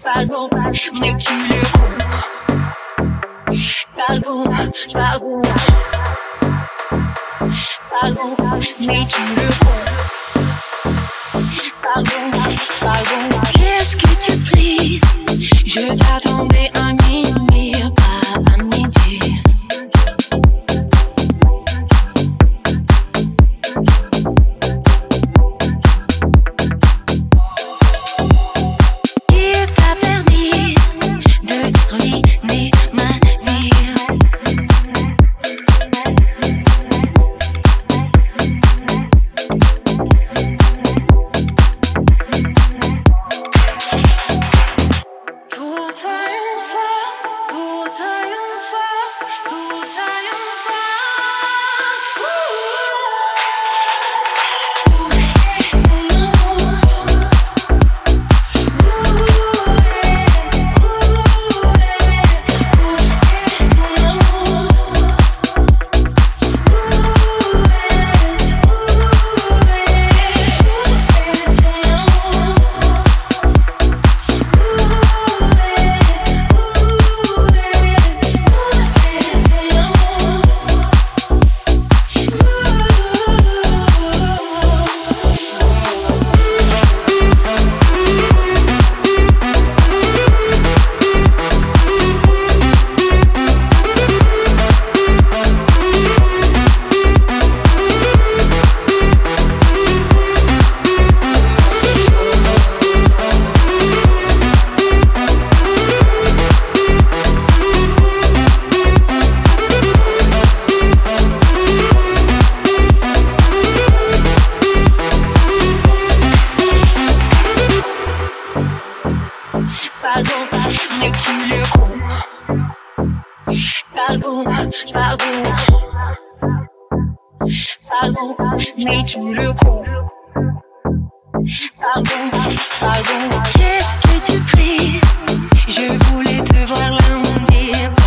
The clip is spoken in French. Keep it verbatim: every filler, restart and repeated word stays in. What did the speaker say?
pardon, mais tu le comprends. Pardon, pardon, pardon, mais tu le comprends. Pardon, pardon, qu'est-ce que tu pries? Je t'attendais à minuit, pas à midi. Il t'a permis de ruiner ma vie. Tout à une fois, tout à une fois, tout à une fois. Où est ton amour? Où est, où est, où est ton amour? Où est, où est, où est ton amour? Pardon, mais tu le comprends. Pardon, pardon, pardon, mais tu le comprends. Pardon, pardon, qu'est-ce que tu pries? Je voulais te voir lundi.